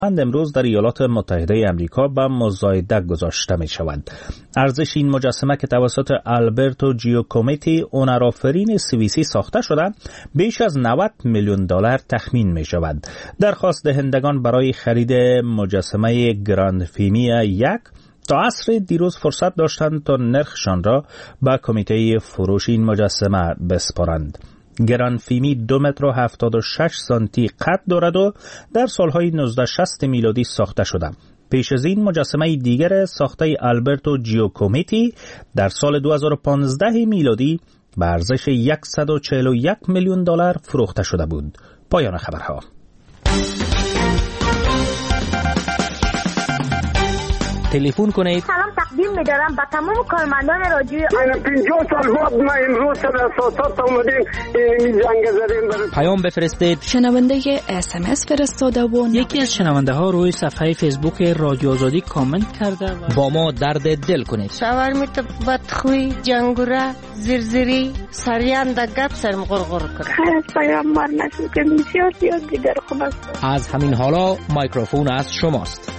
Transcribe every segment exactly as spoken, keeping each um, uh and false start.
امروز در ایالات متحده آمریکا به مزایده گذاشته می شود. ارزش این مجسمه که توسط آلبرتو جیاکومتی هنرآفرین سوئیسی ساخته شده بیش از نود میلیون دلار تخمین می شود. درخواست دهندگان برای خرید مجسمه گراند فیمی یک تا عصر دیروز فرصت داشتند تا نرخشان را به کمیته فروش این مجسمه بسپارند. گراند فیمی دو متر و هفتاد و شش سانتی قد دارد و در سالهای نوزده شصت میلادی ساخته شده. پیش از این مجسمه دیگر ساخته آلبرتو جیاکومتی در سال دو هزار و پانزده میلادی به ارزش صد و چهل و یک میلیون دلار فروخته شده بود. پایان خبرها. تلفن کنید. سلام تقدیم می‌دارم به تمام کارمندان رادیو. من پنجاه سال بعد ما امروز در اساسات اومدیم این جنگ زدیم. پیام بفرستید. شنونده اس ام اس فرستاده و یکی از شنونده ها روی صفحه فیسبوک رادیو آزادی کامنت کرده و با ما درد دل کنید. شاورمیت بدخوی جنگوره زرزری سریان د گپ سرم غرغر کرد. خیر از پیامبر نسل که بسیار زیاد دیگر خوب است. از همین حالا میکروفون از شماست.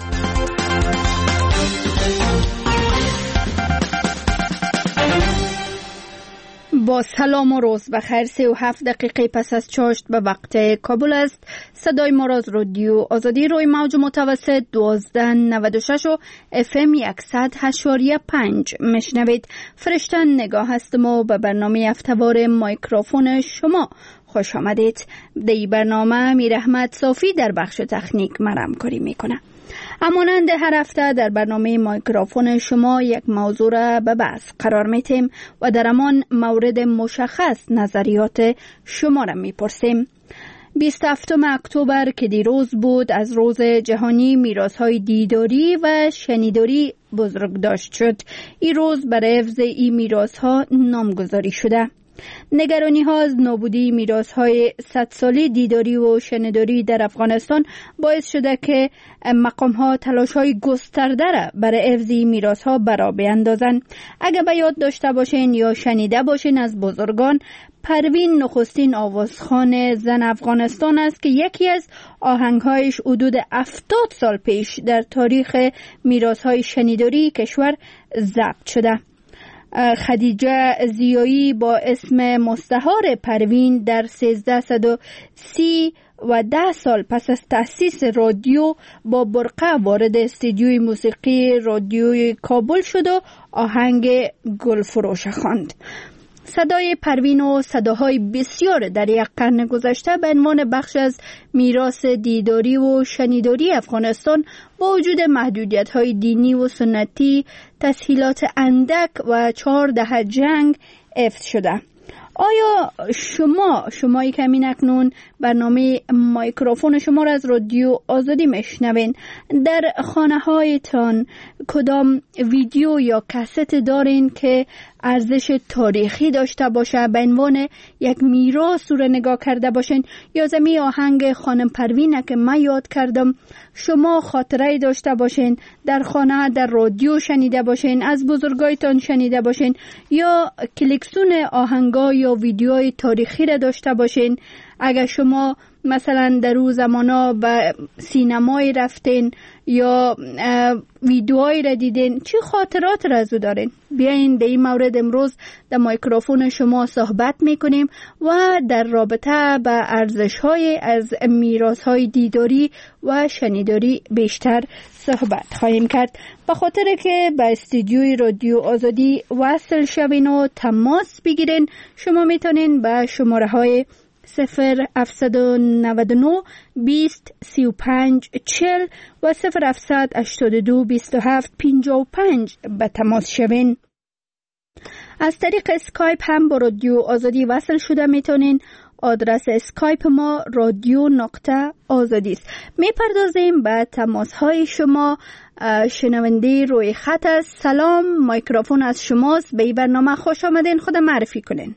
با سلام و روز بخیر. سی و هفت دقیقه پس از چاشت به وقت کابل است. صدای ما را از رادیو آزادی روی موج متوسط دوازده نود و شش و اف ام صد و هشت و پنج میشنوید. فرشتن نگاه هستم و به برنامه هفته‌وار میکروفون شما خوش آمدید. در این برنامه میر احمد صافی در بخش تکنیک مرام کاری میکنه. همانند هر هفته در برنامه میکروفون شما یک موضوع را به بحث قرار میتیم و در همان مورد مشخص نظریات شما را میپرسیم. بیست و هفتم اکتبر که دیروز بود از روز جهانی میراث‌های دیداری و شنیداری بزرگداشت شد. این روز برای حفظ این میراث‌ها نامگذاری شده. نگرانی ها از نابودی میراث های صد ساله دیداری و شنیداری در افغانستان باعث شده که مقام ها تلاش های گسترده را برای حفظ میراث ها برا بیندازند. اگر به یاد داشته باشین یا شنیده باشین از بزرگان، پروین نخستین آوازخوان زن افغانستان است که یکی از آهنگهایش حدود هفتاد سال پیش در تاریخ میراث های شنیداری کشور ضبط شده. خدیجه زیایی با اسم مستعار پروین در سیزده و سی و ده سال پس از تأسیس رادیو با برقه وارد استودیوی موسیقی رادیوی کابل شد و آهنگ گلفروش خواند. صدای پروین و صداهای بسیار در یک قرن گذشته به عنوان بخش از میراث دیداری و شنیداری افغانستان با وجود محدودیت‌های دینی و سنتی، تسهیلات اندک و چهار دهه جنگ حفظ شده. آیا شما شمایی که همین اکنون برنامه میکروفون شما را از رادیو آزادی میشنوین، در خانه هایتان کدام ویدیو یا کست دارین که ارزش تاریخی داشته باشه، به عنوان یک میراث رو نگاه کرده باشین؟ یا زمین آهنگ خانم پروینه که من یاد کردم شما خاطره داشته باشین، در خانه در رادیو شنیده باشین، از بزرگایتان شنیده باشین، یا کلکسون آهنگا یا ویدیوهای تاریخی را داشته باشین؟ اگر شما مثلا در اون زمانا به سینمایی رفتین یا ویدیوهایی را دیدین، چی خاطرات را از او دارین؟ بیاین در این مورد امروز در میکروفون شما صحبت میکنیم و در رابطه به ارزش‌های از میراث‌های دیداری و شنیداری بیشتر صحبت خواهیم کرد. به خاطر که به استودیوی رادیو آزادی وصل شوین و تماس بگیرین، شما میتونین به شماره های صفر هفتصد و نود و نه بیست سی و پنج چهل و صفر هفتصد هشتاد و دو بیست و هفت پنجاه و پنج به تماس شوین. از طریق اسکایپ هم با رادیو آزادی وصل شده میتونین. آدرس اسکایپ ما رادیو نقطه آزادی است. میپردازیم به تماس های شما. شنونده روی خط است. سلام، میکروفون از شماست. به این برنامه خوش آمدین. خود معرفی کنین.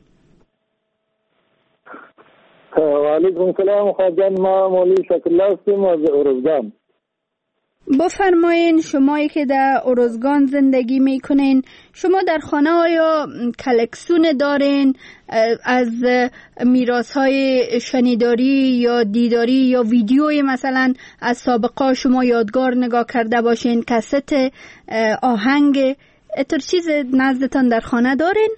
و علیکم سلام خواجان، ما مولی شکل الله هستیم از ارزگان. بفرمایین شمایی که در ارزگان زندگی میکنین، شما در خانه آیا کلکسیون دارین از میراث های شنیداری یا دیداری یا ویدیوی مثلا از سابقه شما یادگار نگاه کرده باشین، کست آهنگ اتر چیز نزدتان در خانه دارین؟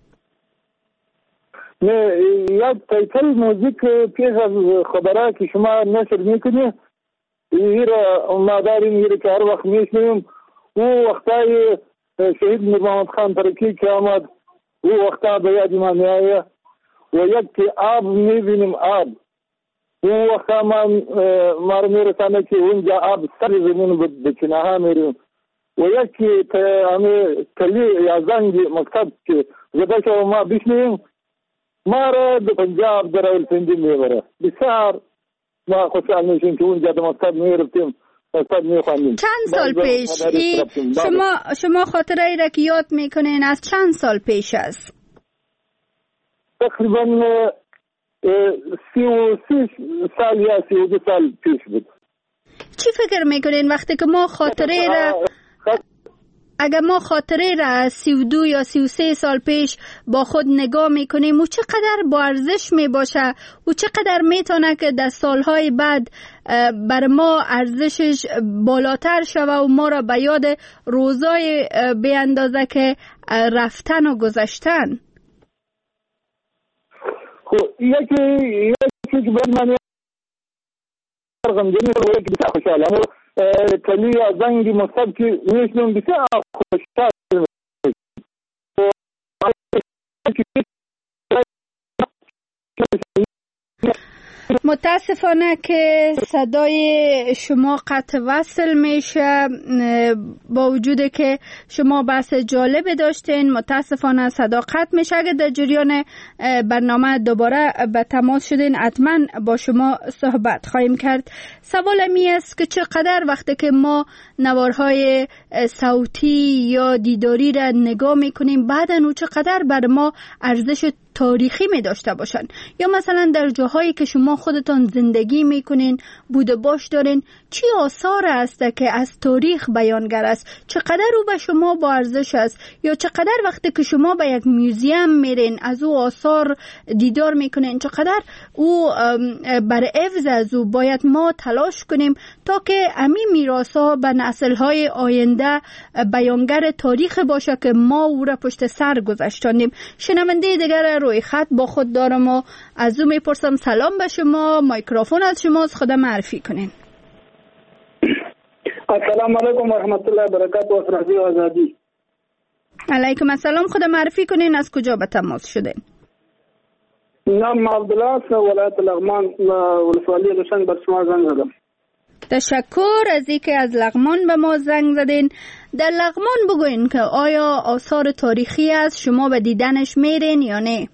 نه، یک تایتل موزیک پیش از خبره که شما نشر میکنی این را ما داریم، این را که هر وقت میشنیم. او وقتای شهید میر محمد خان ترکی که آمد، او وقتا به یاد ما میآید و یک که آب میبینیم، آب او وقتا ما ما را میرسانه که اونجا آب سر زمین به چناها میریم و یک که همه کلی یا زنگ مکتب که زده شو ما بشنیم ما را به پنجاب در راولپنډي میبره. بسیار ما خوشحال میشیم که اونجا در مکتب میرفتیم، مکتب میخواندیم. چند سال پیش شما شما خاطره ای را که یاد میکنین از چند سال پیش است؟ تقریبا سی و سی سال یا سی و دو سال پیش بود. چی فکر میکنین وقتی که ما خاطره را اگر ما خاطره را از سی و دو یا سی و سه سال پیش با خود نگاه میکنیم او چقدر با ارزش میباشه و چقدر میتونه که در سالهای بعد بر ما ارزشش بالاتر شوه و ما را به یاد روزای بیاندازه که رفتن و گذشتن. خب یکی یکی باید من غمگین و یکی بسیار خوشحالم کلی از زنگی مصب که میشنم بسیار خوشحال. متاسفانه که صدای شما قطع وصل میشه، با وجود که شما بحث جالب داشتین متاسفانه صدا قطع میشه. اگر در جریان برنامه دوباره به تماس شدین حتما با شما صحبت خواهیم کرد. سوال می است که چقدر وقتی که ما نوارهای صوتی یا دیداری را نگاه میکنیم بعداً او چقدر بر ما ارزش تاریخی می داشته باشن، یا مثلا در جاهایی که شما خودتان زندگی میکنین بوده باش دارین چی آثار است که از تاریخ بیانگر است، چقدر او به شما با ارزش است، یا چقدر وقتی که شما به یک میوزیم میرین از او آثار دیدار میکنین چقدر او بر عوض از او باید ما تلاش کنیم تا که امی میراث‌ها به نسل‌های آینده بیانگر تاریخ باشه که ما او را پشت سر گذاشتیم. شنونده دیگر روی خط با خود دارم و از او میپرسم سلام به شما، میکروفون از شماست، خدا معرفی کنین. السلام علیکم و رحمت الله و برکاته و رادیو آزادی. علیکم السلام، خدا معرفی کنین از کجا به تماس شدین؟ نام عبدالله، ولایت لغمان و ولسوالی لشنگ بر شما زنگ زدم. تشکر از اینکه از لغمان به ما زنگ زدین. در لغمان بگوین که آیا آثار تاریخی است شما به دیدنش میرین یا نه؟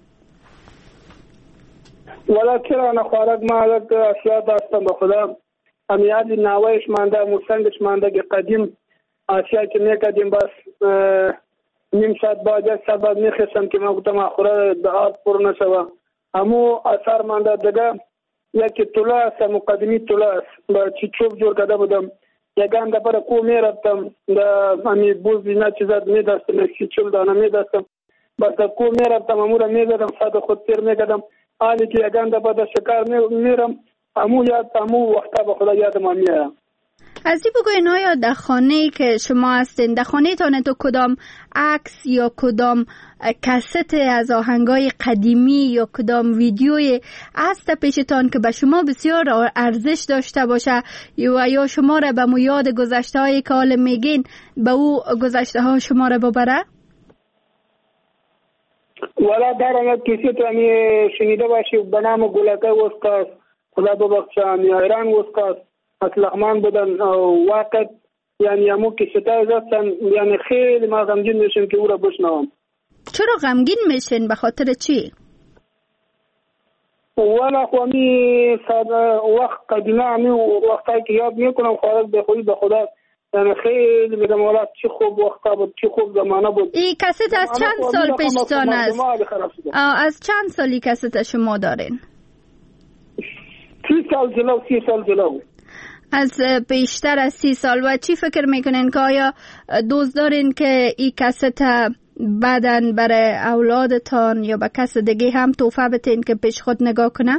ولی چرا نخوارد ما یک اشیاء داشتم به خدا امیادی نوایش مانده موسنگش مانده که قدیم اشیاء که میکدیم بس نیم ساعت بعد یک ساعت بعد میخستم که ما گفتم آخوره به آب پر نشوه همو اثار مانده دیگه یکی طوله است مقدمی طوله است با چی چوب جور کده بودم یکان دفعه کو میرفتم امی بوز اینا چیزات میدستم چی چوب دانه میدستم بس کو میرفتم امو را میدادم ساعت خود تیر میکدم آلی که یکان دفعه در شکار میرم امو یاد امو وقتا به خدا یادم میاد. از این بگوین آیا در خانه‌ای که شما هستین در خانه تانه تو کدام عکس یا کدام کست از آهنگای قدیمی یا کدام ویدیوی هست پیشتان که به شما بسیار ارزش داشته باشه یا یا شما را به یاد گذشته هایی که حال میگین به او گذشته ها شما را ببره؟ والا دارم کسی تو همی شنیده باشی به نام گلکه وسکاست خدا ببخشه همی ایران وسکاست از لغمان بودن واقع یعنی همو که شتای زستن یعنی خیلی ما غمگین میشن که او را بشنوم. چرا غمگین میشن؟ به خاطر چی؟ والا خوامی وقت قدیمه همی وقتایی که یاد میکنم خواهد به خودی به خدا یعنی خیلی میگم والا چی خوب وقتا بود چی خوب زمانه بود. این کست از چند سال پیشتان است؟ از چند سالی کست شما دارین؟ سی سال جلو سی سال جلو. از بیشتر از سی سال. و چی فکر میکنین که آیا دوست دارین که این کست بعداً برای اولادتان یا به کس دیگه هم توفه بتین که پیش خود نگاه کنه؟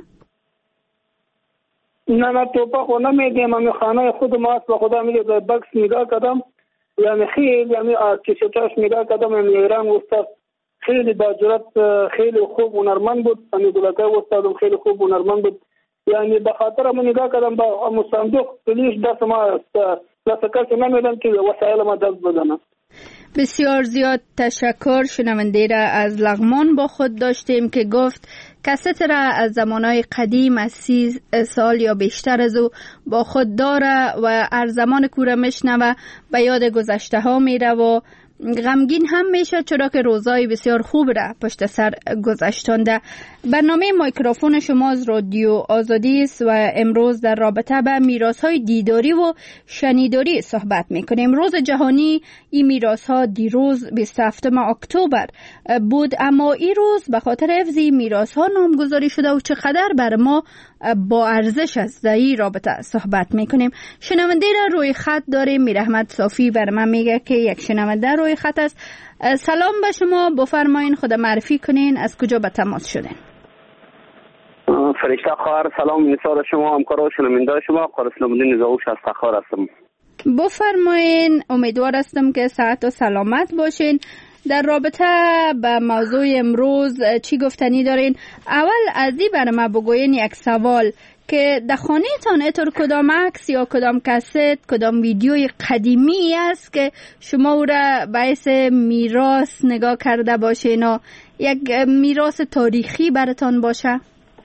نه نه توفه خود نمیدیم. همی خانه خود ما است و خدا میگه در بکس نگاه کردم، یعنی خیلی یعنی کشتاش نگاه کردم، یعنی ایران استاد خیلی با جرات، خیلی خوب هنرمند بود. یعنی گلکه استادم خیلی خوب هنرمند بود. یعنی به خاطر من نگاه کردم با مصندوق پلیش دست ما است، دست کسی نمیدم که وسایل ما دست بدنم. بسیار زیاد تشکر. شنونده را از لغمان با خود داشتیم که گفت کست را از زمانهای قدیم از سی سال یا بیشتر از او با خود داره و هر زمان کوره میشنوه به یاد گذشته ها میره و غمگین هم میشه، چرا که روزای بسیار خوب را پشت سر گذشتانده. برنامه مایکروفون شما از رادیو آزادی است و امروز در رابطه به میراث‌های دیداری و شنیداری صحبت میکنیم. روز جهانی این میراث‌ها دیروز بیست و هفتم اکتبر بود، اما این روز به خاطر حفظ میراث‌ها نامگذاری شده و چقدر بر ما با ارزش است. در این رابطه صحبت میکنیم. شنونده را روی خط داریم. میرحمت صافی بر من میگه که یک شنونده روی خط است. سلام به شما، بفرمایین خود معرفی کنین، از کجا به تماس شدین؟ فرشته خواهر، سلام نثار شما، همکارا و شنونده شما، قاری اسلام الدین زاوش از تخار هستم. بفرمایین، امیدوار هستم که صحت و سلامت باشین. در رابطه به موضوع امروز چی گفتنی دارین؟ اول از این برای ما بگوین یک سوال که در خانه تان اتر کدام عکس یا کدام کست، کدام ویدیوی قدیمی است که شما او را باعث میراث نگاه کرده باشین و یک میراث تاریخی براتان باشه؟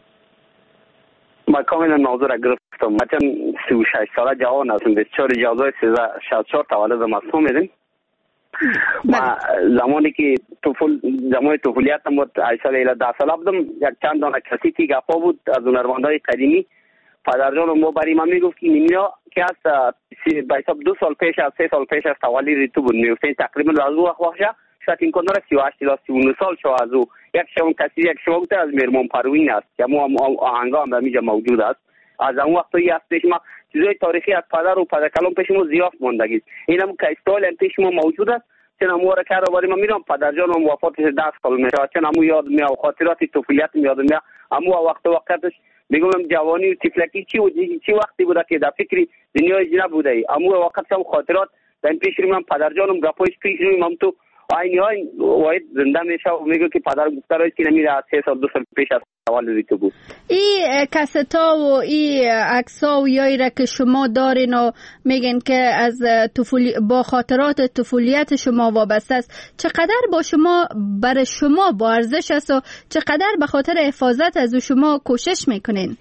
ما کاملا موضوع را گرفتم. مثلا سی و شش ساله جوان هستم، بیست و چهار جوزای سیزده شصت و چهار تولدم است. فهمیدین؟ ما زمانی که طفول زمان طفولیتم بود، هشت سال الی ده ساله بودم، یک چند دانه کسیتی گپا بود از هنرمندای قدیمی. پدرجانم ما برای من میگفت که نیمیا که از به حساب دو سال پیش از سه سال پیش از تولد تو بود میگفتن تقریبا از او وقت واقعا شاید این کنار سی و هشت تا سی و نه سال شو از او یک شون کسی یک شو بود از میرمان پروین است که مو آهنگا هم در موجود است. از اون وقت توی است پیش ما چیزای تاریخی از پدر و پدرکلام پیش ما زیاد موندگی. اینم که استایل پیش ما موجود است. چون امو را کرده باری من میرم پدرجانم وفاتش ده سال میشه، چون امو یاد میاد خاطرات طفولیت میاد میاد. امو وقت وقتش میگم جوانی و طفلکی چی و چی وقتی بوده که در فکری دنیای جنب بوده. امو وقت هم خاطرات در پیش رو پدرجانم گپایش پیش رو من تو آینی های واحد زنده میشه و میگه که پدر گفته رایست که نمیره از سه سال دو سال پیش از تولد تو بود. این کستا و این عکس‌ها و یایی را که شما دارین و میگن که از طفولی با خاطرات طفولیت شما وابسته است، چقدر با شما برای شما با ارزش است و چقدر به خاطر حفاظت از شما کوشش میکنین؟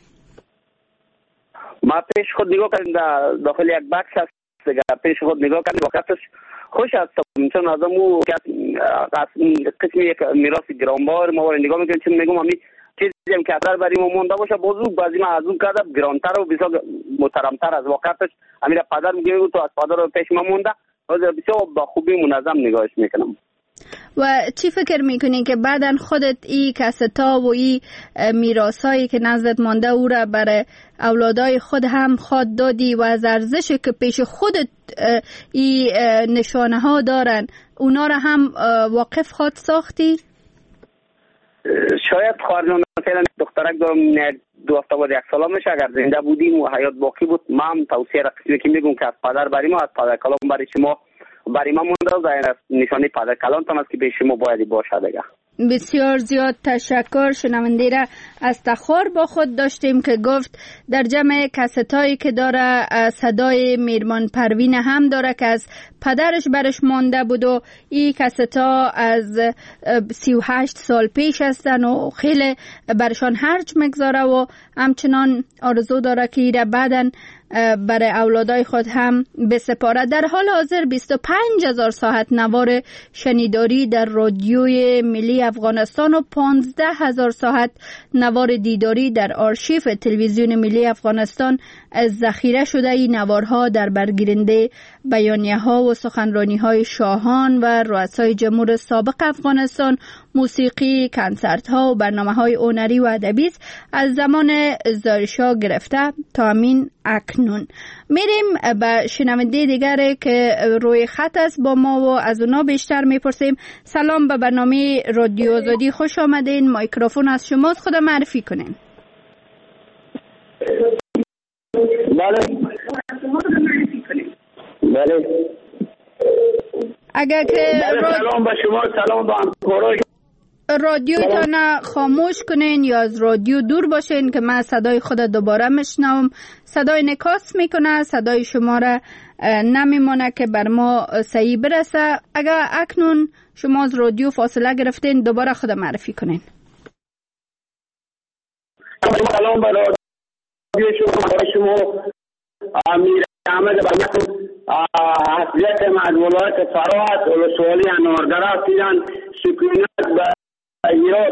ما پیش خود نگاه کردیم داخل یک بکس هست، پیش خود نگاه کردیم وقتش خوش هستم، چون از امو قسمی یک میراث گرانبار ما رو نگاه میکنیم، چون میگم همی چیزی هم که اثر برای ما مونده باشه بازو بعضی ما از اون کردم گرانتر و بسیار محترمتر از وقتش امیر پدر میگه تو از پدر رو پیش ما مونده، بسیار با خوبی منظم نگاهش میکنم. و چی فکر میکنین که بعداً خودت این کستا و این میراثایی که نزدت مانده او را برای اولادای خود هم خواد دادی و از ارزشی که پیش خودت این نشانه ها دارن اونا را هم واقف خواد ساختی؟ شاید خواهرجان مثلا دخترک دارم دو هفته بعد یک ساله میشه، اگر زنده بودیم و حیات باقی بود ما هم توصیه را قسمی که میگم که از پدر برای ما، از پدر کلام برای شما برای ما مونده و نشانه پدر کلانتان است که به شما باید باشه دیگه. بسیار زیاد تشکر. شنونده را از تخار با خود داشتیم که گفت در جمع کستایی که داره صدای میرمان پروین هم داره که از پدرش برش مانده بود و این کستا از سی و هشت سال پیش هستن و خیلی برشان هرچ مگذاره و همچنان آرزو داره که ایره بعدن برای اولادای خود هم بسپاره. در حال حاضر بیست و پنج هزار ساعت نوار شنیداری در رادیوی ملی افغانستان و پانزده هزار ساعت نوار دیداری در آرشیف تلویزیون ملی افغانستان ذخیره شده این نوارها در برگیرنده بیانیه ها و سخنرانی های شاهان و رؤسای جمهور سابق افغانستان، موسیقی، کنسرت ها و برنامه های هنری و ادبی از زمان زارشاه گرفته تا همین اکنون. میریم به شنونده دیگری که روی خط است با ما و از اونا بیشتر میپرسیم. سلام، به برنامه رادیو آزادی خوش آمدین. مایکروفون از شماست، خود معرفی کنین. بله بله اگر که بله سلام به شما، سلام به همکارای رادیوتان خاموش کنین یا از رادیو دور باشین که من صدای خود دوباره میشنوم. صدای نکاس میکنه، صدای شما را نمیمونه که بر ما صحیح برسه. اگر اکنون شما از رادیو فاصله گرفتین دوباره خود معرفی کنین. سلام به رادیو شما، شما امیر احمد بنیاد حضرت از ولایت فرات ولسوالی انوردره هستند. سکونت به ایران.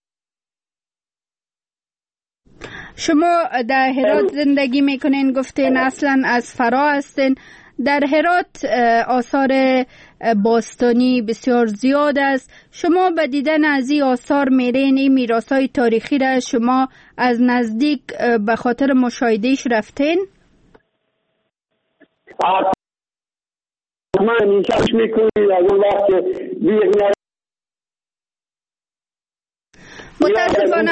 شما در هرات زندگی میکنین، گفتین اصلا از فرا هستین. در هرات آثار باستانی بسیار زیاد است. شما به دیدن از این آثار میرین، این میراث‌های تاریخی را شما از نزدیک به خاطر مشاهدهش رفتین؟ من اینجاش میکنی از اون وقت دیگه متاسفانه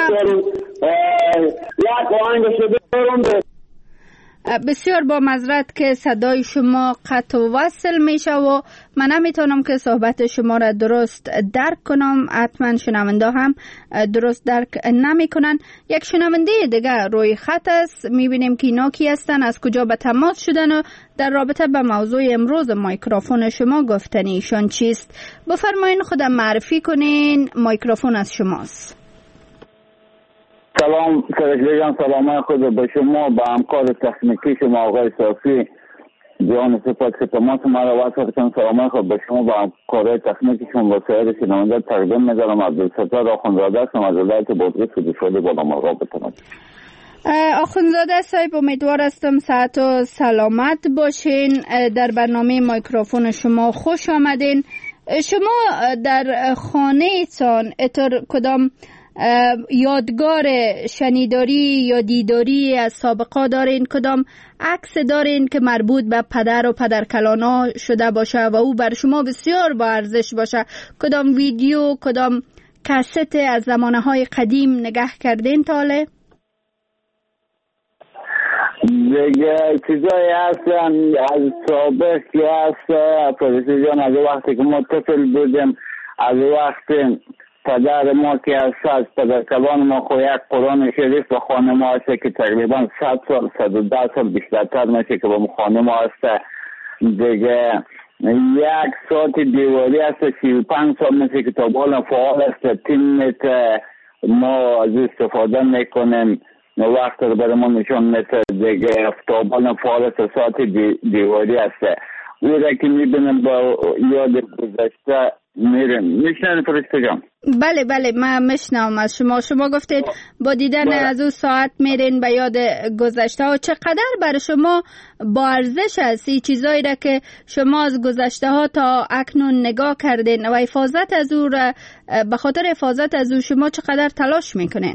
بسیار با معذرت که صدای شما قطع و وصل میشه و من نمیتونم که صحبت شما را درست درک کنم. حتما شنونده هم درست درک نمیکنن. یک شنونده دیگه روی خط است، میبینیم که اینا کی هستن، از کجا به تماس شدن و در رابطه به موضوع امروز مایکروفون شما گفتن ایشان چیست. بفرمایین خودم معرفی کنین، مایکروفون از شماست. سلام سرکلی جان، سلام خود به شما، به همکار تکنیکی شما آقای صافی جان سپاس که تماس مرا واسه کردن. سلام خود به شما، به همکار تکنیکی شما و سایر شنونده تقدیم می‌دارم. عبدالستار آخوندزاده هستم از ولایت بادغیس سودشولی بالا مرغاب بتونم. آخوندزاده صاحب، امیدوار هستم صحت و سلامت باشین. در برنامه مایکروفون شما خوش آمدین. شما در خانه تان اتر کدام یادگار شنیداری یا دیداری از سابقا دارین؟ کدام عکس دارین که مربوط به پدر و پدرکلانا شده باشه و او بر شما بسیار با ارزش باشه؟ کدام ویدیو، کدام کست از زمانه های قدیم نگه کردین تاله؟ دیگه چیزایی هستن از سابق که هست پرویسی جان، از وقتی که ما طفل بودیم، از وقتی پدر ما که هست، از پدرکلان ما خو یک قرآن شریف به خانه ما هست که تقریبا صد سال صد و ده سال بیشترتر میشه که به خانه ما هست. دیگه یک ساعت دیواری هست سی و پنج سال میشه که تابال فعال هست، تیم میت ما از استفاده میکنیم، وقت رو برای ما نشون میده. دیگه تابال فعال هست، ساعت دی دیواری هست. او را که میبینیم با یاد گذشته میریم. میشنن فرشته جان؟ بله بله من میشنم از شما. شما گفتید با دیدن بله. از او ساعت میرین به یاد گذشته ها. چقدر برای شما با ارزش است این چیزایی را که شما از گذشته ها تا اکنون نگاه کردین و حفاظت از او را، به خاطر حفاظت از او شما چقدر تلاش میکنین؟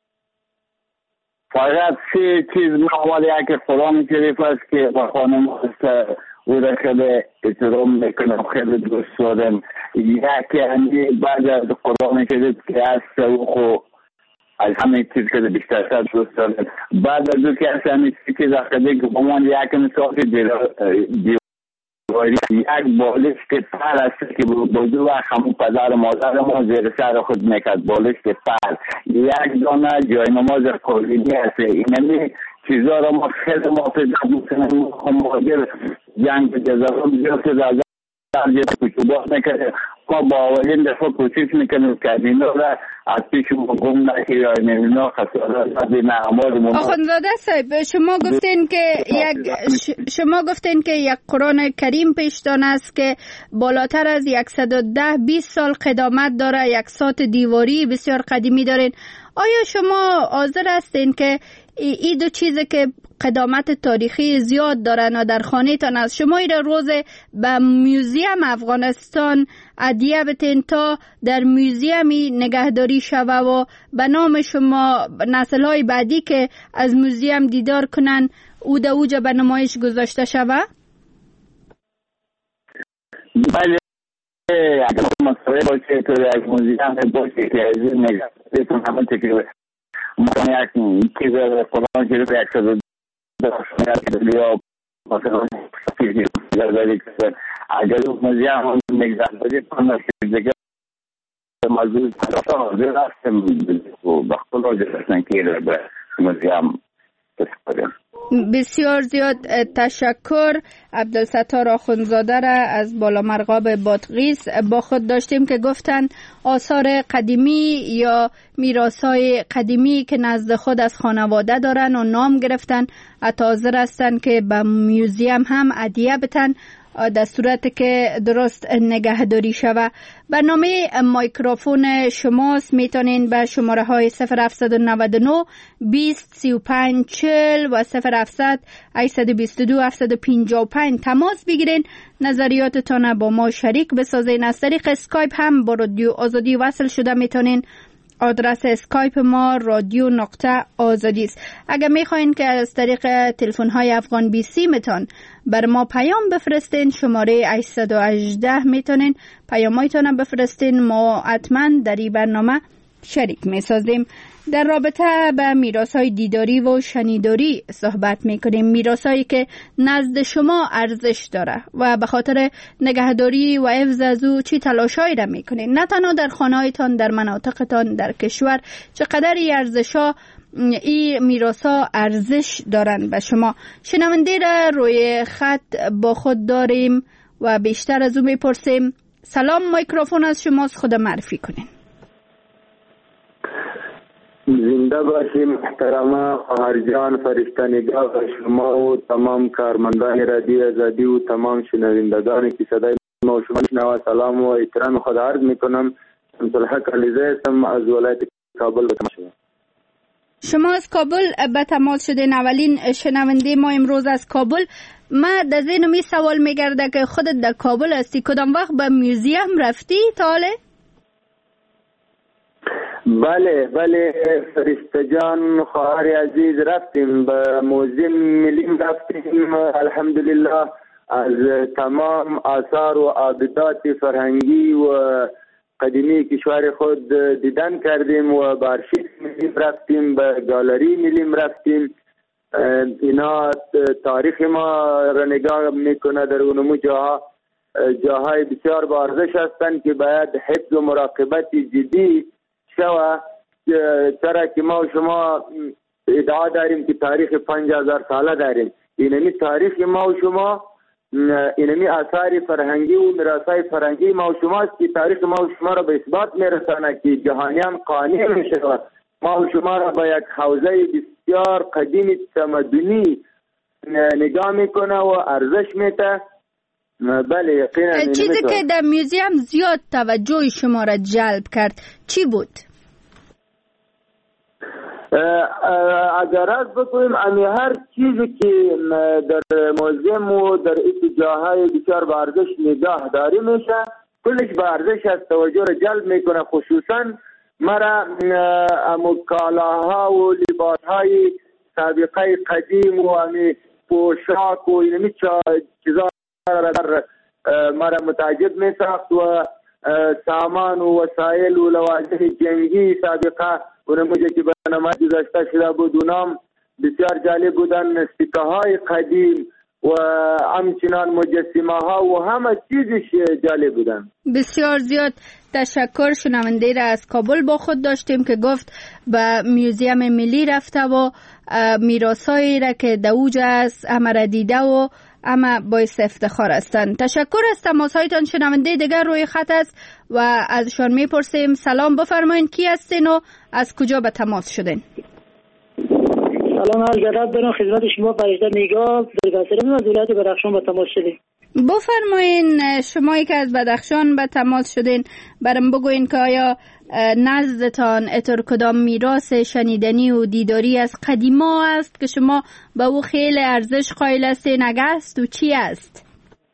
فقط سی چیز محوال یک قرآن شریف است که با خانم است، او را خیلی احترام میکنم، خیلی دوست دارم. یکی همی بعد از قرآن شریف که هست او خو از همه چیز که بیشتر دوست دارم. بعد از او که هست همه چیز اخده که بمان یک مثال دیواری یک بالش که پر است که بودو و همون پدر مادر ما زیر سر خود میکرد، بالش که پر، یک دانه جای نماز کلینی هست. اینمی چیزا را ما خیلی محافظت میکنیم. مهاجر جنگ جزایر بیفته در درجه کشوبات نکرده، ما با اولین دفعه کوشش میکنیم که اینا را از پیش گم نشه یا اینا خسارات ندیم اعمالمون. آخوندزاده صاحب، شما گفتین که یک شما گفتین که یک قرآن کریم پیشتان است که بالاتر از صد و ده بیست سال قدامت داره، یک ساعت دیواری بسیار قدیمی دارین. آیا شما حاضر هستین که این دو چیزی که قدامت تاریخی زیاد دارن و در خانه تان از شما ایره روز به میوزیم افغانستان عدیه بتین تا در میوزیمی نگهداری شوه و به نام شما نسل های بعدی که از میوزیم دیدار کنن او در اوجا به نمایش گذاشته شوه؟ بله، اگر مصوره باشه تو از موزیم باشه که از این نگهداری تون همون تکریبه ما یک چیز قرآن شریف یک شد یا مثلا اگر موزیم هم نگهداری کنه دیگه موضوع حاضر هستم و خپل حاضر هستم که به موزیم بسپاریم. بسیار زیاد تشکر. عبدالستار آخوندزاده را از بالامرغاب بادغیس با خود داشتیم که گفتن آثار قدیمی یا میراث‌های قدیمی که نزد خود از خانواده دارن و نام گرفتن حتی حاضر هستن که به میوزیم هم هدیه بدن در صورت که درست نگهداری شوه. برنامه مایکروفون شماست، میتونین به شماره های صفر هفت نه نه بیست سی و پنج چهل و صفر هفت هشت دو دو هفت پنج پنج تماس بگیرین، نظریاتتان با ما شریک بسازین. از طریق اسکایپ هم با رادیو آزادی وصل شده میتونین. آدرس اسکایپ ما رادیو نقطه آزادی است. اگر میخواین که از طریق تلفن های افغان بی سی متان بر ما پیام بفرستین، شماره هشت یک هشت میتونین پیامایتان بفرستین، ما حتما در این برنامه شریک میسازیم. در رابطه به میراث‌های دیداری و شنیداری صحبت میکنیم، میراث‌هایی که نزد شما ارزش داره و به خاطر نگهداری و حفظ از او چی تلاشایی را میکنین، نه تنها در خانه‌هایتان، در مناطقتان، در کشور. چقدر این ارزش‌ها، این میراث‌ها ارزش دارن به شما. شنونده را روی خط با خود داریم و بیشتر از او میپرسیم. سلام، میکروفون از شماست، خود معرفی کنین. زنده باشی محترمه خواهر جان، فرشته نگاه شما و تمام کارمندان رادیو آزادی و تمام شنوندگانی که صدای ما و شما میشنوند، سلام و احترام خود عرض میکنم. شمس الحق علیزاده هستم از ولایت کابل به تماس شدم. شما از کابل به تماس شدین، اولین شنونده ما امروز از کابل. ما در ذهنم این سوال میگرده که خودت در کابل هستی، کدام وقت به میوزیم رفتی تا حالا؟ بله بله فرشته جان، خواهر عزیز، رفتیم به موزیم ملی، رفتیم الحمدلله. از تمام آثار و عابدات فرهنگی و قدیمی کشور خود دیدن کردیم و به ارشیو ملی رفتیم، به گالری ملی رفتیم. اینا تاریخ ما را نگاه میکنه. در اونمو جاها جاهای بسیار با ارزش هستند که باید حفظ و مراقبت جدی شوه، چرا که ما و شما ادعا داریم که تاریخ پنج هزار ساله داریم. اینمی تاریخ ما و شما، اینمی آثار فرهنگی و میراث‌های فرهنگی ما و شماست که تاریخ ما و شما را به اثبات میرسانه که جهانیان قانع میشه ما و شما را به یک حوزه بسیار قدیم تمدنی نگاه میکنه و ارزش میده. بله یقینا. چیزی که در میوزیم زیاد توجه شما را جلب کرد چی بود؟ اگر از بکنیم امی هر چیزی که در موزیم و در اتجاهای بسیار به ارزش نگاه داری میشه، کلش به ارزش از توجه را جلب میکنه. خصوصا مرا امو کالاها و لباسهای سابقه قدیم و امی پوشاک و اینمی چیزا در مرا متعجب می ساخت و سامان و وسایل و لوازم جنگی سابقه اونموجه که به نمایش گذاشته شده بود اونام بسیار جالب بودن. سکه های قدیم و همچنان مجسمه ها و همه چیزش جالب بودن. بسیار زیاد تشکر. شنونده را از کابل با خود داشتیم که گفت به میوزیم ملی رفته و میراثایی را که در اوج است همه را دیده و اما باعث افتخار هستند. تشکر از تماس هایتان. شنونده دیگر روی خط است و ازشان میپرسیم. سلام، بفرمایید کی هستین و از کجا به تماس شدین؟ سلام عرض ادب دارم خدمت شما فرشته نگاه در قصر از ولایت بدخشان به تماس شدیم. بفرمایین شمایی که از بدخشان به تماس شدین برام بگوین که آیا نزدتان اتر کدام میراث شنیدنی و دیداری از قدیما است که شما به او خیلی ارزش قائل هستین؟ اگه است و چی است؟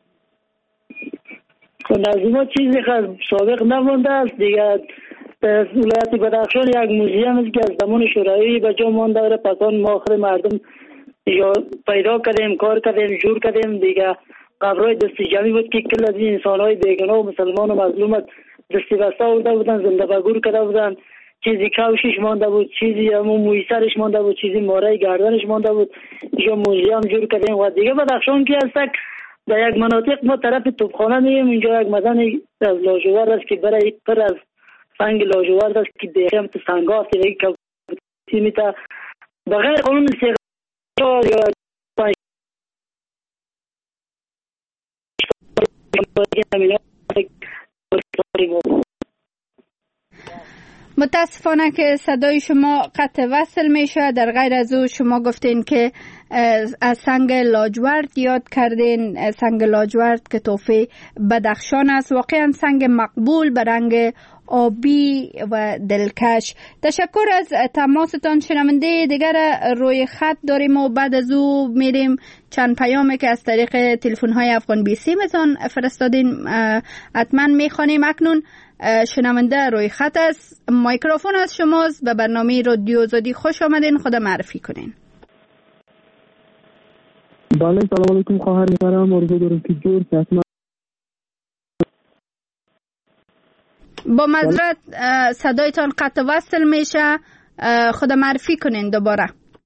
نزدیما چیزی که سابق نمونده است دیگه. در ولایت بدخشان یک موزیم است که از زمان شوروی به جا مانده و پسان ما آخر مردم یا پیدا کردیم، کار کردیم، جور کردیم دیگه. قبرهای دستی جمعی بود که کل از این انسانهای بیگناه و مسلمان و مظلومت دستی بسته آورده بودن، زنده بگور کرده بودن. چیزی کوشش مانده بود، چیزی همون موی سرش مانده بود، چیزی ماره گردنش مانده بود. یا موزیم جور کردیم و دیگه بدخشان که هست در یک مناطق ما طرف توپخانه میگیم، اینجا یک مدن از لاجورد است که برای پر از سنگ لاجورد است که دیگه تو سنگا است دیگه که میتا بغیر قانون سیغار یا متاسفانه که صدای شما قطع وصل میشه. در غیر از او شما گفتین که از سنگ لاجورد یاد کردین، سنگ لاجورد که تحفه بدخشان است، واقعا سنگ مقبول به رنگ آبی و دلکش. تشکر از تماستان. شنونده دیگر روی خط داریم و بعد از او میریم چند پیامی که از طریق تلفن های افغان بی سی متان فرستادین حتما میخوانیم. اکنون شنونده روی خط است، میکروفون از شماست. به برنامه رادیو آزادی خوش آمدین. خدا معرفی کنین. بله سلام علیکم خواهر محترم، آرزو دارم که جور حتما. با معذرت صدایتان قطع وصل میشه، خدا معرفی کنین دوباره.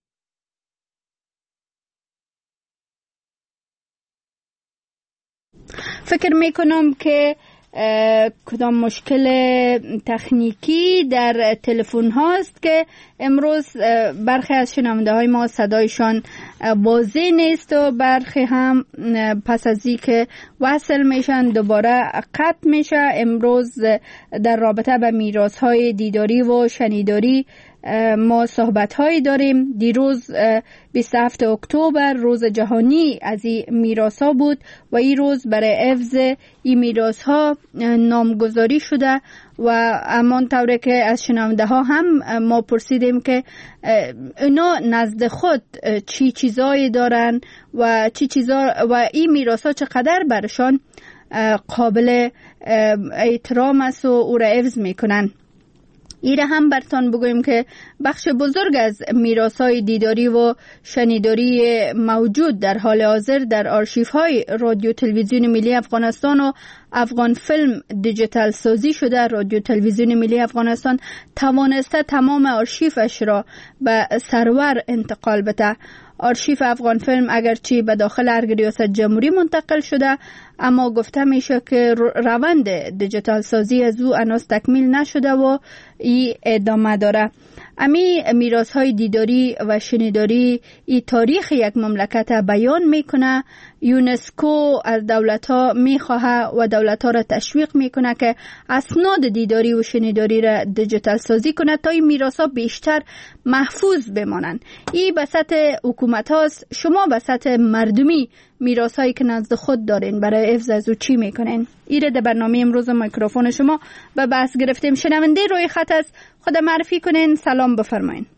فکر میکنم که کدام مشکل تکنیکی در تلفن هاست که امروز برخی از شنونده های ما صدایشان واضح نیست و برخی هم پس از این که وصل میشن دوباره قطع میشه. امروز در رابطه به میراث های دیداری و شنیداری ما صحبت هایی داریم. دیروز بیست و هفتم اکتبر روز جهانی از این میراث ها بود و این روز برای حفظ این میراث ها نامگذاری شده و همان طوری که از شنونده ها هم ما پرسیدیم که اونا نزد خود چی چیزایی دارن و چی چیزا و این میراث ها چقدر برشان قابل احترام است و او را حفظ میکنن. ایره هم برتان بگویم که بخش بزرگ از میراث‌های دیداری و شنیداری موجود در حال حاضر در آرشیوهای رادیو تلویزیون ملی افغانستان و افغان فیلم دیجیتال سازی شده. رادیو تلویزیون ملی افغانستان توانسته تمام آرشیوش را به سرور انتقال بده. آرشیو افغان فیلم اگرچه به داخل ارگ ریاست جمهوری منتقل شده، اما گفته میشه که روند دیجیتال سازی از او هنوز تکمیل نشده و ای ادامه داره. امی میراث های دیداری و شنیداری ای تاریخ یک مملکت بیان میکنه. یونسکو از دولت ها میخواه و دولت ها را تشویق میکنه که اسناد دیداری و شنیداری را دیجیتال سازی کنه تا این میراث ها بیشتر محفوظ بمانند. این به سطح حکومت هاست. شما به سطح مردمی میراث هایی که نزد خود دارین برای حفظ از او چی میکنین؟ ایره در برنامه امروز میکروفون شما به بحث گرفتیم. شنونده روی خط است، خدا معرفی کنین. سلام بفرمایین.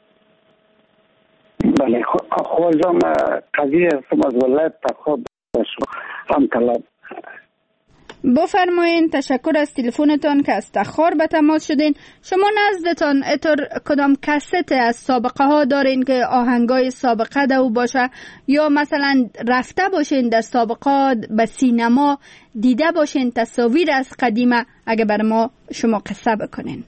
بله خواهشم قضیه هستم از ولایت تخاب هم طلب. بفرمایین. تشکر از تلفنتان که از تخار به تماس شدین. شما نزدتان اتر کدام کست از سابقه ها دارین که آهنگای سابقه دو باشه یا مثلا رفته باشین در سابقه به سینما دیده باشین تصاویر از قدیمه؟ اگه بر ما شما قصه بکنین.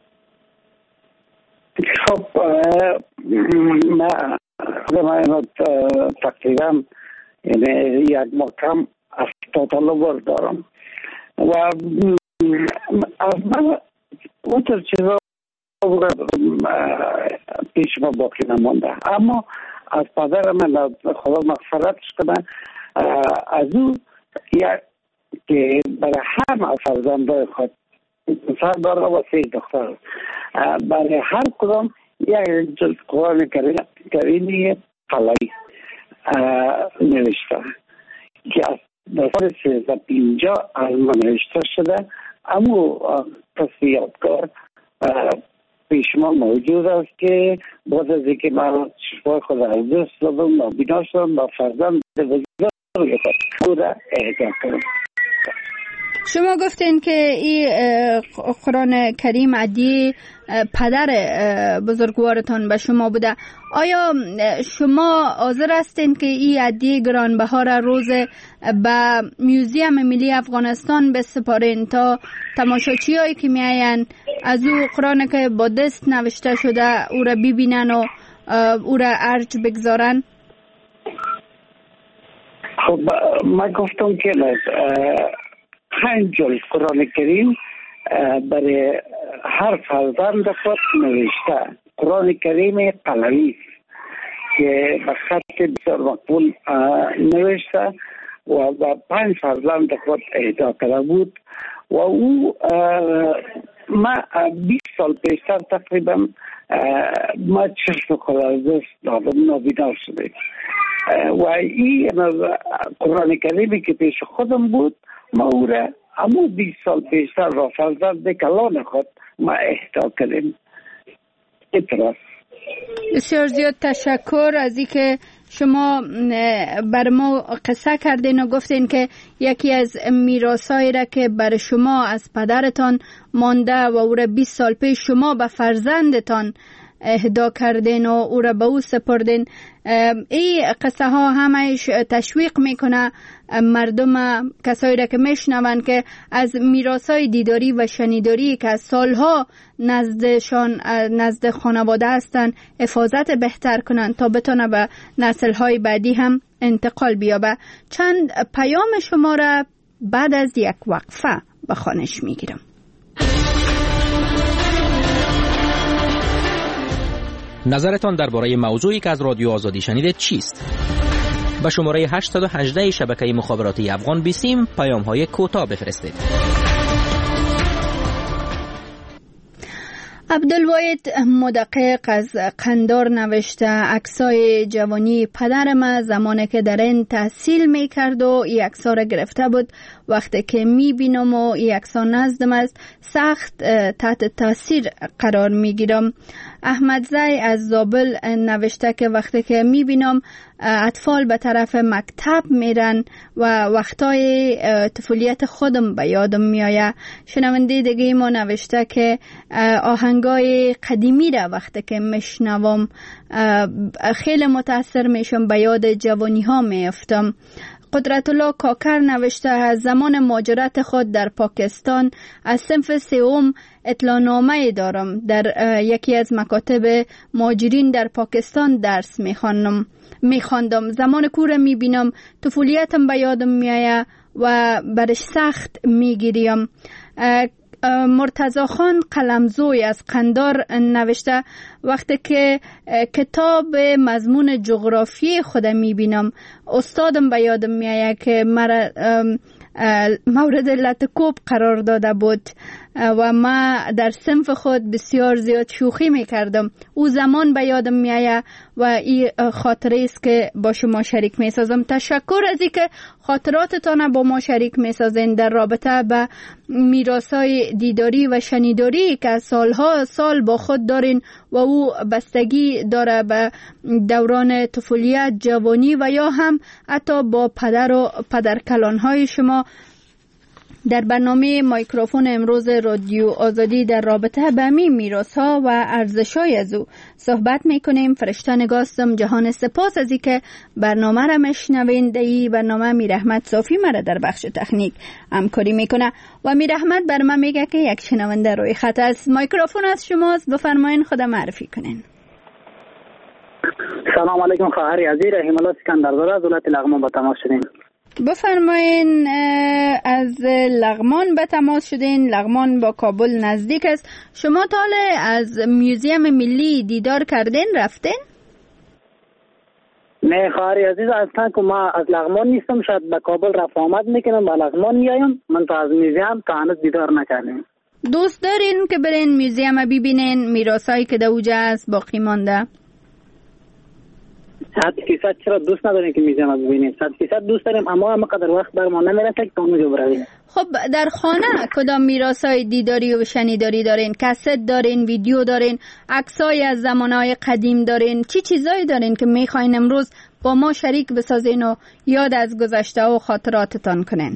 خب ما ما تقریبا یعنی یک مقام از تطلبار دارم و از من اوتر چیزا پیش ما باقی نمانده، اما از پدر من خدا مغفرتش کنه از او یک که برای همه فرزندای خود پسر داره و سه دختر، برای هر کدام یک جلد قرآن کریمی قلعی نوشته که از در سال سیزده پنجاه از من نوشته شده. اما تصویر یادگار پیش ما موجود است که بعد از اینکه من شفای خود از دست دادم و بینا شدم با فرزند بزرگ خود را احضار کردم. شما گفتین که این قرآن کریم عدی پدر بزرگوارتان به شما بوده. آیا شما حاضر هستین که این عدی گرانبها را روز به میوزیم ملی افغانستان بسپارین تا تماشاچی هایی که میاین از او قرآن که با دست نوشته شده او را ببینن و او را ارج بگذارن؟ خب من گفتم که پنج جلد قرآن کریم برای هر فرزند خود نوشته. قرآن کریم قلوی که به خط بسیار مقبول نوشته و به پنج فرزند خود اهدا کرده بود و او ما بیست سال پیشتر تقریبا ما چشم خود از دست دادم نابینا شده و این قرآن کریمی که پیش خودم بود ما او را همون بیست سال پیشتر را فرزند کلان خود ما اهدا کردیم. اطلاع بسیار زیاد تشکر از اینکه شما بر ما قصه کردین و گفتین که یکی از میراثایی را که بر شما از پدرتان مانده و او را بیست سال پیش شما به فرزندتان اهدا کردین و او را به او سپردین. این قصه ها همش تشویق میکنه مردم، کسایی را که میشنون که از میراثای دیداری و شنیداری که از سالها نزدشان نزد خانواده هستن حفاظت بهتر کنن تا بتونه به نسل های بعدی هم انتقال بیابه. چند پیام شما را بعد از یک وقفه به خوانش میگیرم. نظرتان درباره موضوعی که از رادیو آزادی شنیدید چیست؟ به شماره هشت یک هشت شبکه مخابراتی افغان بیسیم پیام های کوتاه بفرستید. عبدالواحد مدقق از قندار نوشته عکسای جوانی پدرم زمانی که در این تحصیل می کرد و این عکسا را گرفته بود. وقتی که می بینم و این عکسا نزدم است سخت تحت تاثیر قرار می گیرم. احمد زی از زابل نوشته که وقتی که می بینم اطفال به طرف مکتب میرن و وقتای طفولیت خودم به یادم میآید. شنونده دیگه ما نوشته که آهنگای قدیمی را وقتی که میشنوم خیلی متاثر میشم، به یاد جوانی ها میافتم. قدرت الله کاکر نوشته از زمان مهاجرت خود در پاکستان از صنف سوم اطلاعنامه دارم. در یکی از مکاتب مهاجرین در پاکستان درس میخوانم میخواندم. زمان کور میبینم طفولیتم به یادم میآید و برش سخت میگیریم. مرتضی خان قلمزوی از قندار نوشته وقتی که کتاب مضمون جغرافی خودم میبینم استادم به یادم میآید که مرا مورد لطکوب قرار داده بود و ما در صنف خود بسیار زیاد شوخی میکردم. او زمان به یادم میآید و این خاطره است که با شما شریک میسازم. تشکر از اینکه خاطراتتان با ما شریک میسازین در رابطه به میراثای دیداری و شنیداری که سالها سال با خود دارین و او بستگی داره به دوران طفولیت، جوانی و یا هم حتی با پدر و پدرکلانهای شما. در برنامه مایکروفون امروز رادیو آزادی در رابطه به همین میراث‌ها و ارزش‌های از او صحبت می‌کنیم. فرشته نگاستم جهان سپاس از اینکه برنامه را میشنوین. در این برنامه میرحمت صافی مرا در بخش تکنیک همکاری میکنه و میرحمت بر من میگه که یک شنونده روی خط است. مایکروفون از شماست، بفرمایید خود معرفی کنین. سلام علیکم خواهر عزیز، رحیم الله اسکندردار از ولایت لغمان با تماس شدیم. بفرمایین. از لغمان به تماس شدین. لغمان با کابل نزدیک است. شما تا از میوزیم ملی دیدار کردین، رفتین؟ نه خواهر عزیز، اصلا که ما از لغمان نیستم، شاید به کابل رفت آمد میکنم، به لغمان میایم. من تا از میوزیم تا هنوز دیدار نکردیم. دوست دارین که برین موزیم ببینین میراثایی که در اوجه است باقی مانده؟ صد فیصد چرا دوست نداریم که موزیم ببینیم؟ صد فیصد دوست داریم، اما همقدر وقت بر ما نمیرسه که اونجا برویم. خب در خانه کدام میراثای دیداری و شنیداری دارین؟ کست دارین، ویدیو دارین، عکسای از زمانهای قدیم دارین؟ چی چیزایی دارین که میخواین امروز با ما شریک بسازین و یاد از گذشته و خاطراتتان کنین؟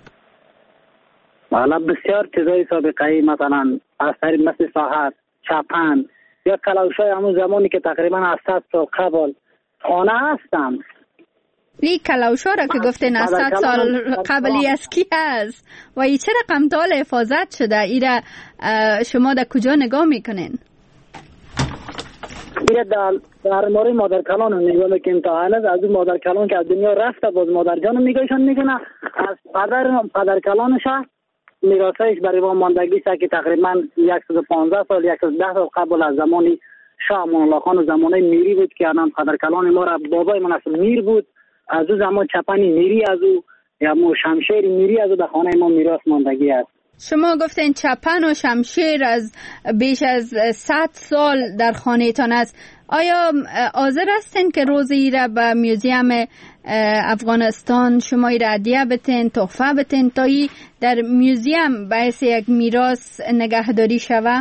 والا بسیار چیزای سابقه‌ای، مثلا اثر مثل ساحت، چپن یا کلاوشای همون زمانی که تقریبا از صد سال قبل خانه هستم. این کلاوشا را که گفتین از صد سال قبلی از کی هست و ای چه رقم تال حفاظت شده؟ ای را شما در کجا نگاه میکنین؟ ای را در, در مورد مادر کلان رو نگاه میکنیم تا هنوز از اون مادر کلان که از دنیا رفته باز مادر جان نگاهشان میکنه. از پدر پدر کلانش میراثایش برای ما ماندگی است که تقریبا صد و پانزده سال صد و ده سال قبل از زمانی شاه امان الله خان و زمانه میری بود که الان پدر کلان ما را بابای من اصل میر بود. از او زمان چپنی میری از او یا مو شمشیر میری از او در خانه ما میراث ماندگی است. شما گفتین چپن و شمشیر از بیش از صد سال در خانه تان است. آیا حاضر هستین که روز ای را به میوزیم افغانستان شما ای را هدیه بتین، تحفه بتین تا ای در میوزیم باعث یک میراث نگهداری شوه؟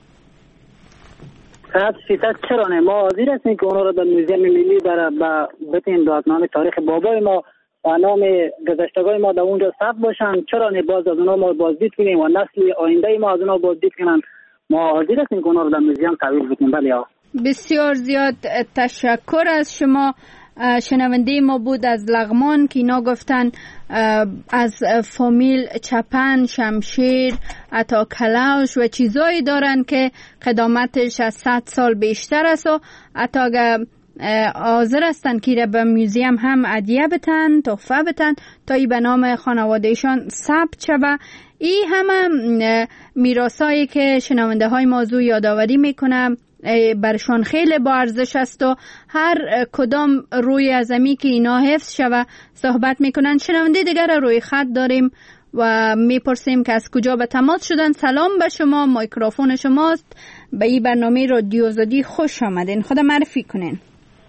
صد فیصد چرا نه، ما حاضر هستیم که اونا را در میوزیم ملی در بتین در نام تاریخ بابای ما و نام گذشتگاه ما در اونجا ثبت باشن. چرا نه باز از اونا ما بازدید کنیم و نسل آینده ما از اونا بازدید کنن. ما حاضر هستیم که اونا را در میوزیم تحویل بدیم. بله ها. بسیار زیاد تشکر از شما. شنونده ما بود از لغمان که اینا گفتن از فامیل چپن، شمشیر، حتی کلاوش و چیزایی دارن که قدامتش از صد سال بیشتر است و حتی اگر حاضر هستن که به میوزیم هم هدیه بتن، تحفه بتن تا ای به نام خانوادهشان ثبت شود. ای همه میراثایی که شنونده های موضوع یادآوری میکنم برشان خیلی با ارزش است و هر کدام روی ازمی که اینا حفظ شوه صحبت میکنن. شنونده دیگر روی خط داریم و میپرسیم که از کجا به تماس شدن. سلام به شما، میکروفون شماست. به این برنامه رادیو آزادی خوش آمدین. خدا معرفی کنین.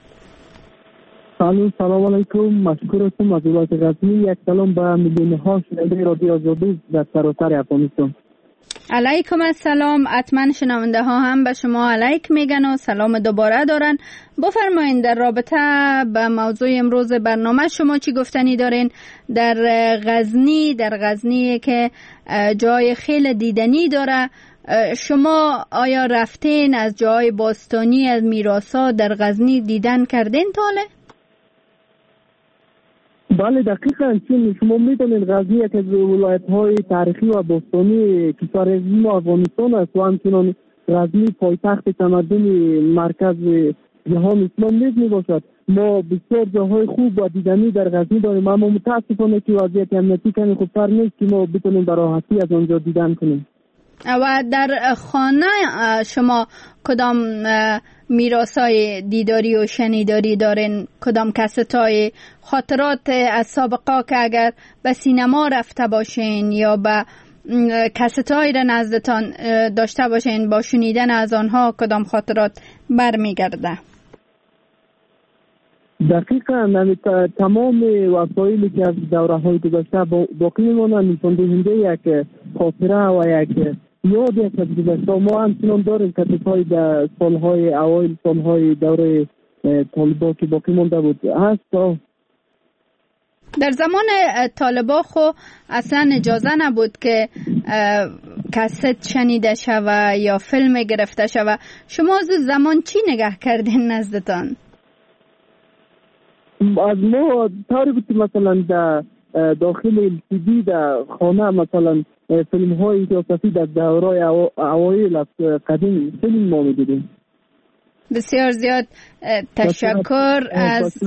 سلام سلام علیکم، مشکور هستم از ولایت غزنی. یک سلام به میلیون ها شنونده رادیو آزادی در سراسر افغانستان. علیکم السلام. حتما شنونده ها هم به شما علیک میگن و سلام دوباره دارن. بفرمایین در رابطه به موضوع امروز برنامه شما چی گفتنی دارین؟ در غزنی در غزنی که جای خیلی دیدنی داره، شما آیا رفتین از جای باستانی از میراثا در غزنی دیدن کردین تاله؟ بله دقیقاً. چون شما میدونید غزنی یک از ولایت‌های تاریخی و باستانی کشور ما افغانستان است و همچنان غزنی پایتخت تمدن مرکز جهان اسلام نیز میباشد. ما بسیار جاهای خوب و دیدنی در غزنی داریم، اما متاسفانه که وضعیت امنیتی کمی خوبتر نیست که ما بتونیم به راحتی از آنجا دیدن کنیم. و در خانه شما کدام میراثای دیداری و شنیداری دارین؟ کدام کستای خاطرات از سابقه که اگر به سینما رفته باشین یا به کستای را نزدتان داشته باشین با شنیدن از آنها کدام خاطرات برمیگرده؟ دقیقاً تمام وسایلی که از دوره های گذشته باقی میمانند نشان دهنده یک خاطره و یک یاد یک از گذشته. ما همچنان داریم کتیب‌های در سالهای اوایل سالهای دوره طالبا که باقی مانده بود هست. در زمان طالبا خو اصلا اجازه نبود که کست شنیده شوه یا فیلم گرفته شوه. شما از زمان چی نگه کردین نزدتان؟ از ما طوری بود که مثلا در داخل ال سی دی در خانه مثلا فیلم های سیاستی در دورای اوایل قدیم فیلم ما میدیدیم. بسیار زیاد تشکر از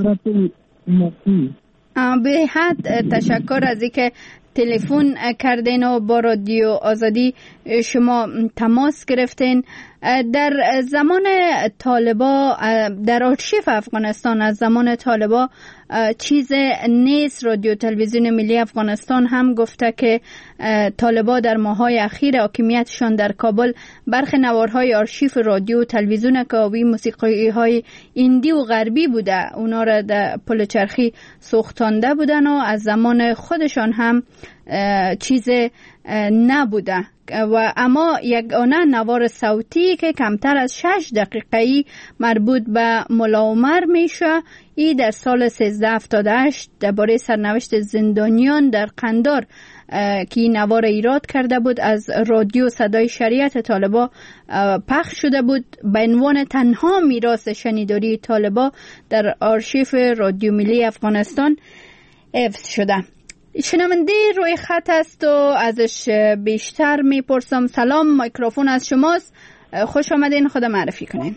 به حد تشکر از اینکه تلفن کردین و با رادیو آزادی شما تماس گرفتین. در زمان طالبا در آرشیف افغانستان از زمان طالبا چیز نیست. رادیو تلویزیون ملی افغانستان هم گفته که طالبا در ماه‌های اخیر حاکمیتشان در کابل برخی نوارهای آرشیف رادیو و تلویزیون کاوی موسیقی‌های ایندی و غربی بوده، اونا را در پل چرخی سوختانده بودن و از زمان خودشان هم چیز نبوده و اما یگانه نوار صوتی که کمتر از شش دقیقه‌ای مربوط به ملا عمر میشه، ای در سال سیزده هفتاد و هشت درباره سرنوشت زندانیان در قندار که این نوار ایراد کرده بود از رادیو صدای شریعت طالبا پخش شده بود، به عنوان تنها میراث شنیداری طالبا در آرشیف رادیو ملی افغانستان حفظ شده. شنونده روی خط است و ازش بیشتر میپرسم. سلام، میکروفون از شماست، خوش آمدین، خود معرفی کنین.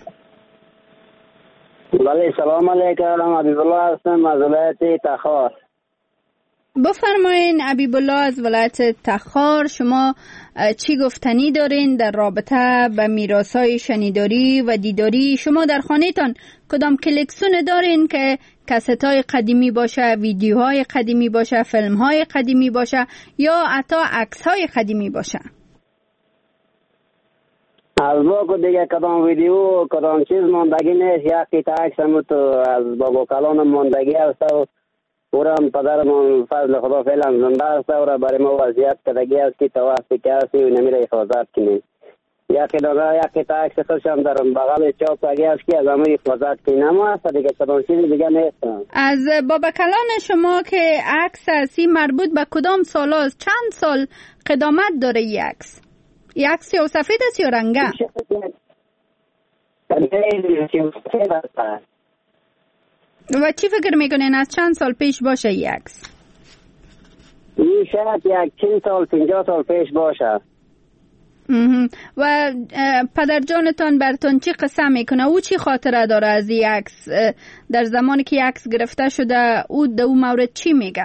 بله، سلام علیکم، حبیب الله هستم از ولایت تخار. بفرمایین حبیب الله از ولایت تخار، شما چی گفتنی دارین در رابطه به میراث‌های شنیداری و دیداری؟ شما در خانه‌تان کدام کلکسیون دارین که کاست‌های قدیمی باشه، ویدیوهای قدیمی باشه، فیلم‌های قدیمی باشه یا حتی عکس‌های قدیمی باشه؟ از ما که دیگه کدام ویدیو کدام چیز ماندگی نیست، یک قطعه عکس هم تو از بابا کلان ماندگی است و اورم پدرمون فضل خدا فعلا زنده است و را برای ما وضعیت کدگی است که تا وقتی که هستی و نمیره حفاظت کنیم. یکی داده یک قطعه عکس خودش هم در بغل چاپ اگه است که از همه حفاظت کنیم، اما است دیگه کدام چیز دیگه نیست. از بابا کلان شما که عکس هستی مربوط به کدام سال است؟ چند سال قدامت داره این عکس؟ این عکس سیاه و سفید است یا رنگه؟ و چی فکر میکنین از چند سال پیش باشه این عکس؟ این شاید یک چند سال پنجاه سال پیش باشه. و پدر جانتان برتون چی قصه میکنه؟ او چی خاطره داره از این عکس؟ در زمانی که عکس گرفته شده او در اون مورد چی میگه؟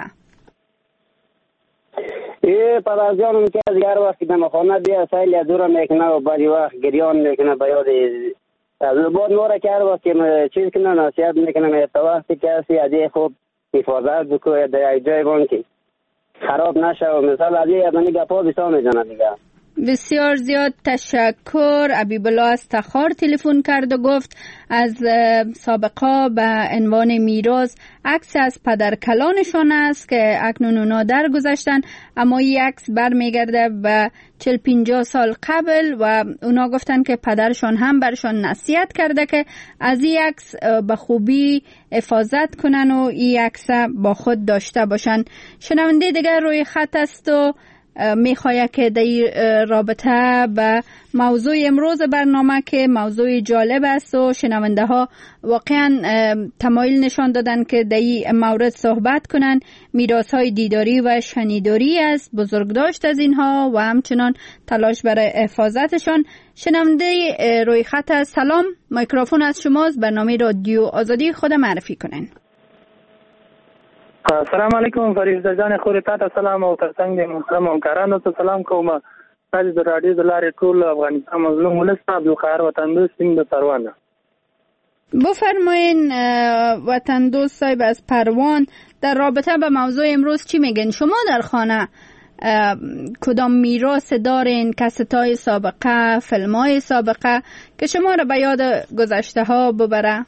ای پدر جانم که از هر وقت که خانه بیا سایل یا دورم میکنه و بعضی وقت گریان میکنه به یاد از بعد نوره که هر وقت که چیز کنه نصیحت میکنه تا وقتی که هستی از این خوب حفاظت بکنه در یک جای بان که خراب نشه و مثال از این ادنی گپا بیسا میزنه دیگه. بسیار زیاد تشکر. حبیب الله از تخار تلفن کرد و گفت از سابقا به عنوان میراث عکس از پدر کلانشان است که اکنون اونا درگذشتن، اما این عکس برمیگرده به چهل پنجاه سال قبل و اونا گفتن که پدرشان هم برشان نصیحت کرده که از این عکس به خوبی حفاظت کنن و این عکس با خود داشته باشن. شنونده دیگر روی خط است و میخواه که در رابطه به موضوع امروز برنامه که موضوع جالب است و شنونده ها واقعا تمایل نشان دادن که در این مورد صحبت کنن، میراث های دیداری و شنیداری است، بزرگداشت از اینها و همچنان تلاش برای حفاظتشان. شنونده روی خط است. سلام، میکروفون از شماست، برنامه رادیو آزادی، خود معرفی کنن. السلام علیکم فریضه جان خوري تاسو سلام او ترڅنګ د محترم همکارانو ته سلام کوم. تاسو د رادیو د لارې ټول افغانستان مظلوم ولس ته عبدالقاهر وطندوست سیم د پروان. بفرمایین وطندوست صاحب از پروان، در رابطه با موضوع امروز چی میگن؟ شما در خانه کدام میراث دارین؟ کاست‌های سابقه، فیلم‌های سابقه که شما را به یاد گذشته ها ببره؟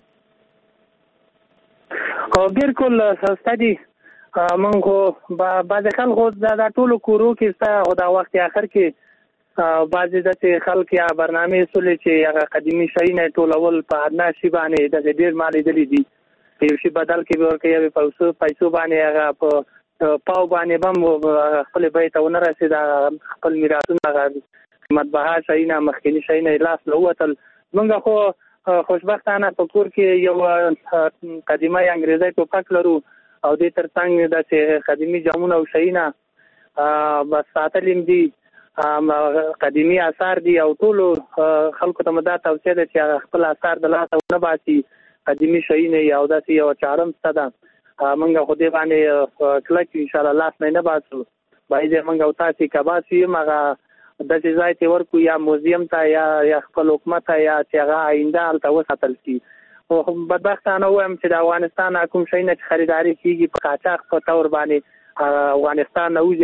او بالکل سستدي مونږ په بعض خلکو د ټولو کورو کې ستا او دا وخت اخر کې بعضې داسې خلک یا برنامې سولې چې هغه قدیمي شیونه ټولول په ادنا شي باندې دغه ډېر ما لیدلي دي، یو شي بدل کې به ورکوي یوې پیسو پیسو باندې هغه په پاو باندې به هم خپلې بیې ته ونه رسېد، خپل میراثونه هغه مطبعه شیونه مخکیني شیونه لاس له ووتل. مونږ خو خوشبختانه په کور کې یو قدیمه انګریزي ټوپک لرو او دې ترڅنګ داسې قدیمي جامونه او شیونه بس ساتلیم دي، قدیمي آثار دي او ټولو خلکو ته مدا توصیه ده چې خپل آثار د لاسه ونه باسي، قدیمي شیونه او داسې یو چارم شته ده. موږ خو دې باندې کلک انشاءالله لاس نه نه باسو، باید موږ او تاسې که باسو یم هغه د ځای ته ورکو یا موزیم ته یا یا خپل حکومت ته یا چې هغه آینده هلته وساتل شي. خو بدبختانه وایم چې د افغانستان کوم شی نه خریداري کیږي په قاچاق په تور باندې افغانستان نه وځي